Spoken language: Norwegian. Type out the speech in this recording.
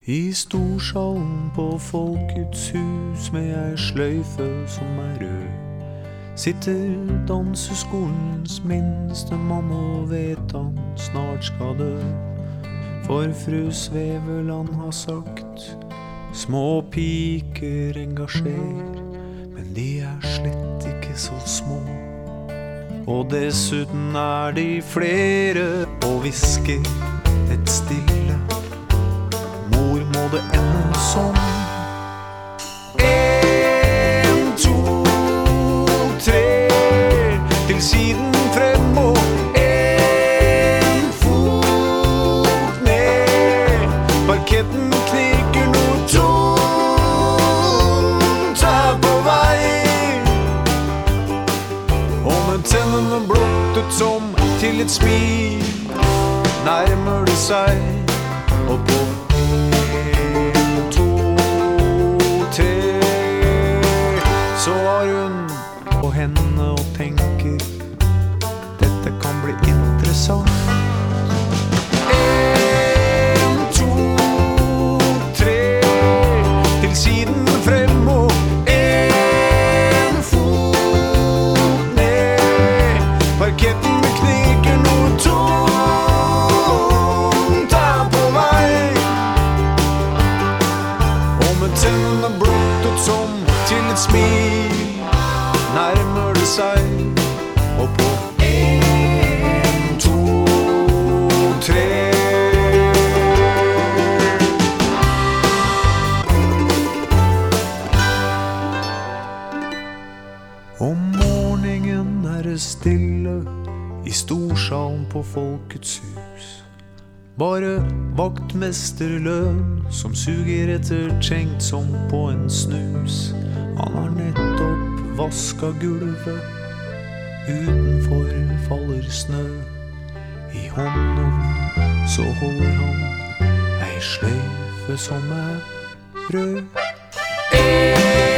I storsalen på Folkets hus med ei sløyfe som rød, sitter danseskolens minste mann og vet han snart skal dø. For fru Sveveland har sagt, små piker engasjer, men de slett ikke så små. Og dessuten de flere og hvisker et stille, mor må det ende sånn. 1, 2, 3, til siden frem og 1 fot ned. Parketten knirker noe tungt her på vei, og med tennene blottet som til et smil nærmer det seg, og på 1, 2, 3 så har hun på henne og tenker, dette kan bli interessant. 1, 2, 3, til siden frem og 1 fot ned. Parketten knirker noe tungt her på vei, og med tennene blottet som til et smil nærmer det seg, og på 1, 2, 3 Om morgenen det stille i storsalen på Folkets hus. Bare vaktmesterløn som suger etter tenkt som på en snus. Han har nettopp vasket gulvet, utenfor faller snø. I hånden så holder han ei sløyfe som rød.